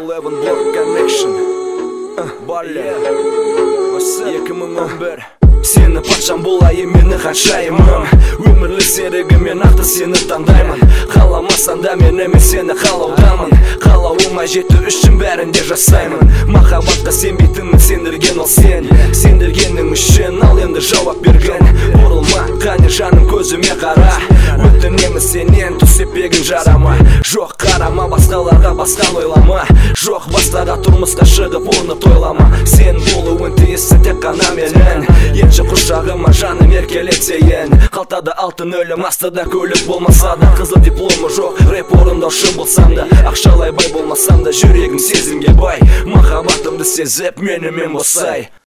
11 Block Connection Balli 2011 Сені патшам болайын, мені ханшайымым Өмірлі серігімен ақты сені таңдаймын Қаламасан да мен емес сені қалаудамын Қалауыма жету үшін бәрін де жасаймын Махаббатқа сенбейтінмін, сендірген ол сен Сендіргенің үшін ал енді жауап берген Бұрылма, қане жаным көзіме қара Өтінемін сенен түсепегін жарама Жоқ қарама басқаларға басқан ойлама Жоқ бастаға тұрмысқа шығып оны тойлама Сен болуын тиіссің тек қана менің Енші құшағыма жаным еркелетсейін Қалтада алтын өлім астыда көлік болмаса да Қызыл дипломы жоқ рэп орындаушы болсам да Ақшалай бай болмасам да жүрегім сезімге бай Махаббатымды сезіп менімен босай